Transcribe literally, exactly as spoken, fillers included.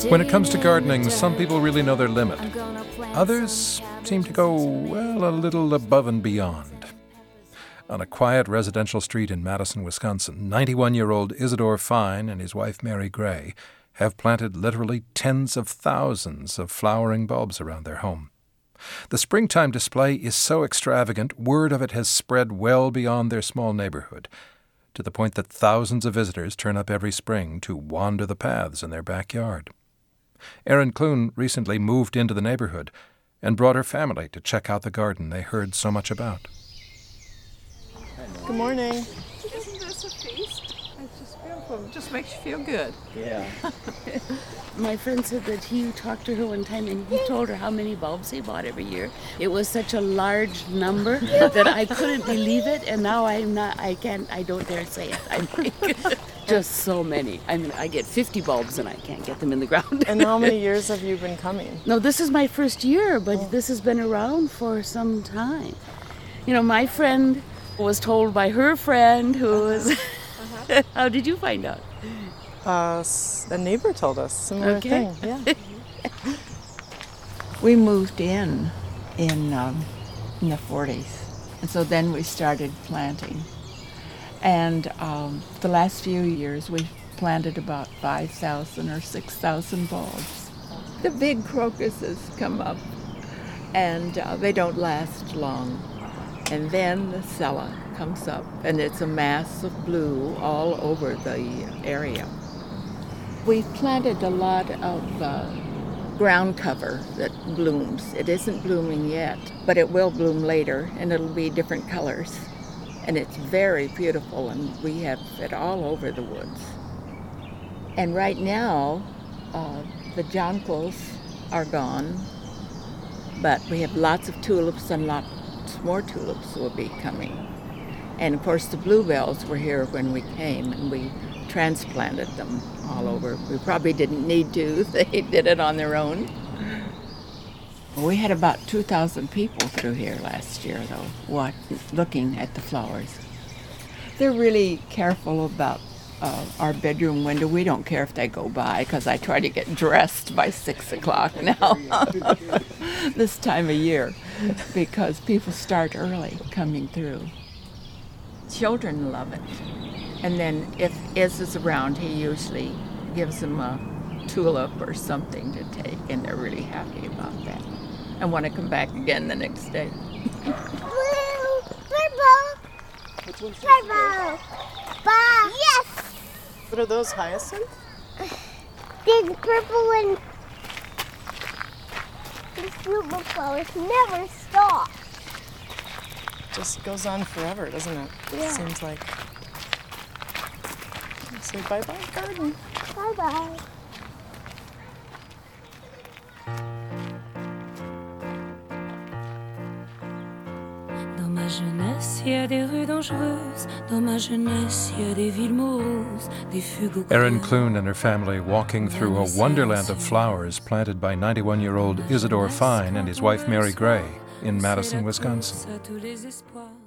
When it comes to gardening, some people really know their limit. Others seem to go, well, a little above and beyond. On a quiet residential street in Madison, Wisconsin, ninety-one-year-old Isidore Fine and his wife Mary Gray have planted literally tens of thousands of flowering bulbs around their home. The springtime display is so extravagant, word of it has spread well beyond their small neighborhood, to the point that thousands of visitors turn up every spring to wander the paths in their backyard. Erin Clune recently moved into the neighborhood and brought her family to check out the garden they heard so much about. Good morning. Isn't this a feast? It's just beautiful. It just makes you feel good. Yeah. My friend said that he talked to her one time and he told her how many bulbs he bought every year. It was such a large number that I couldn't believe it, and now I'm not, I can't, I don't dare say it. I'm like, just so many. I mean, I get fifty bulbs and I can't get them in the ground. And how many years have you been coming? No, this is my first year, but Oh. this has been around for some time. You know, my friend was told by her friend who was, uh-huh. How did you find out? Uh, s- a neighbor told us, similar Okay. thing, yeah. We moved in in, um, in the forties, and so then we started planting. And um, the last few years we've planted about five thousand or six thousand bulbs. The big crocuses come up, and uh, they don't last long. And then the Sella comes up, and it's a mass of blue all over the area. We've planted a lot of uh, ground cover that blooms. It isn't blooming yet, but it will bloom later, and it'll be different colors. And it's very beautiful, and we have it all over the woods. And right now, uh, the jonquils are gone, but we have lots of tulips, and lots more tulips will be coming. And of course the bluebells were here when we came, and we transplanted them all over. We probably didn't need to. They did it on their own. We had about two thousand people through here last year, though, what, looking at the flowers. They're really careful about uh, our bedroom window. We don't care if they go by, because I try to get dressed by six o'clock now, this time of year, because people start early coming through. Children love it. And then if Iz is around, he usually gives them a tulip or something to take, and they're really happy about that and want to come back again the next day. Blue, purple, purple, bah. Yes. What are those, hyacinth? The purple and the silver flowers never stop. Just goes on forever, doesn't it? Yeah. Seems like. Say bye-bye, garden. Bye-bye. Dans ma jeunesse, il y a des rues dangereuses. Dans ma jeunesse, il y a des villes moroses, des fugues. Erin Clune and her family walking through a wonderland of flowers planted by ninety-one-year-old Isidore Fine and his wife Mary Gray in Madison, Wisconsin. À tous les espoirs.